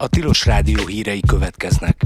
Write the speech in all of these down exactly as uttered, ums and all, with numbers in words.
A Tilos Rádió hírei következnek.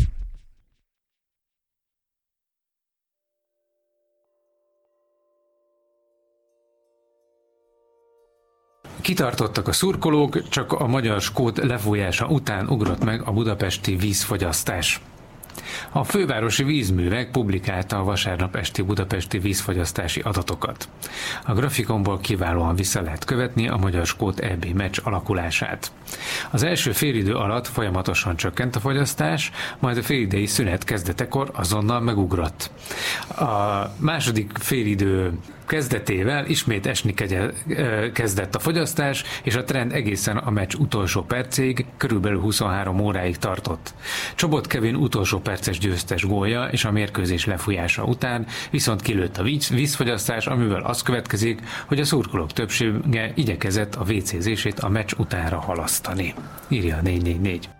Kitartottak a szurkolók, csak a magyar skót lefújása után ugrott meg a budapesti vízfogyasztás. A fővárosi vízművek publikálta a vasárnap esti budapesti vízfogyasztási adatokat. A grafikonból kiválóan vissza lehet követni a magyar-skót é bé meccs alakulását. Az első félidő alatt folyamatosan csökkent a fogyasztás, majd a félidei szünet kezdetekor azonnal megugrott. A második félidő kezdetével ismét esni kezdett a fogyasztás, és a trend egészen a meccs utolsó percéig, körülbelül huszonhárom óráig tartott. Csobot Kevin utolsó perces győztes gólja és a mérkőzés lefújása után viszont kilőtt a vízfogyasztás, amivel az következik, hogy a szurkolók többsége igyekezett a vécézését a meccs utánra halasztani. Írja a négy négy négy.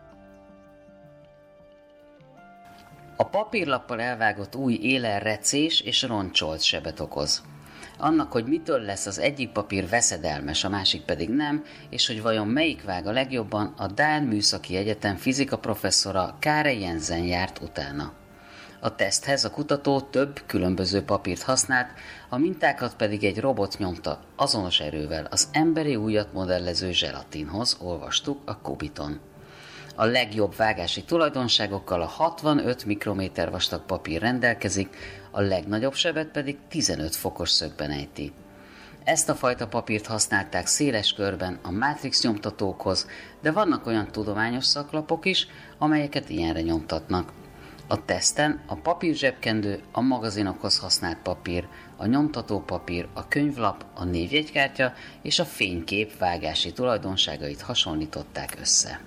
A papírlappal elvágott új élen-recés és roncsolt sebet okoz. Annak, hogy mitől lesz az egyik papír veszedelmes, a másik pedig nem, és hogy vajon melyik vág a legjobban, a Dán Műszaki Egyetem fizika professzora Kare Jensen járt utána. A teszthez a kutató több különböző papírt használt, a mintákat pedig egy robot nyomta azonos erővel az emberi ujjat modellező zselatinhoz, olvastuk a Kubiton. A legjobb vágási tulajdonságokkal a hatvanöt mikrométer vastag papír rendelkezik, a legnagyobb sebet pedig tizenöt fokos szögben ejti. Ezt a fajta papírt használták széles körben a Matrix nyomtatókhoz, de vannak olyan tudományos szaklapok is, amelyeket ilyenre nyomtatnak. A teszten a papírzsebkendő, a magazinokhoz használt papír, a nyomtatópapír, a könyvlap, a névjegykártya és a fénykép vágási tulajdonságait hasonlították össze.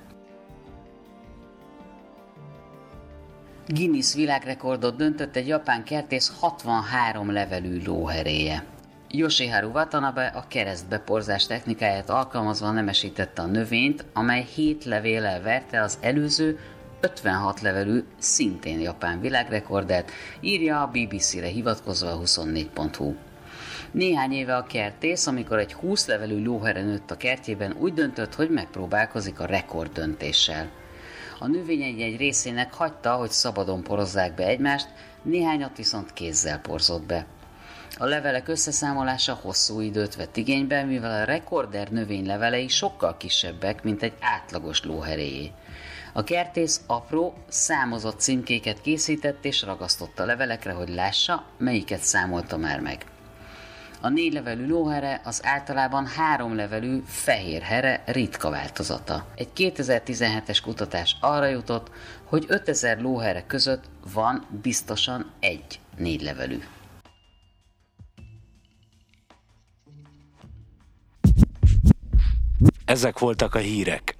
Guinness világrekordot döntött egy japán kertész hatvanhárom levelű lóheréje. Yoshiharu Watanabe a keresztbeporzás technikáját alkalmazva nemesítette a növényt, amely hét levéllel verte az előző ötvenhat levelű, szintén japán világrekordát, írja a bé bé cére hivatkozva a huszonnégy pont hu. Néhány éve a kertész, amikor egy húsz levelű lóhere nőtt a kertjében, úgy döntött, hogy megpróbálkozik a rekorddöntéssel. A növényei egy részének hagyta, hogy szabadon porozzák be egymást, néhányat viszont kézzel porzott be. A levelek összeszámolása hosszú időt vett igénybe, mivel a rekorder növény levelei sokkal kisebbek, mint egy átlagos lóheréjé. A kertész apró, számozott címkéket készített és ragasztott a levelekre, hogy lássa, melyiket számolta már meg. A négy levelű lóhere az általában három levelű fehér here ritka változata. Egy kétezer-tizenhetes kutatás arra jutott, hogy ötezer lóhere között van biztosan egy négy levelű. Ezek voltak a hírek.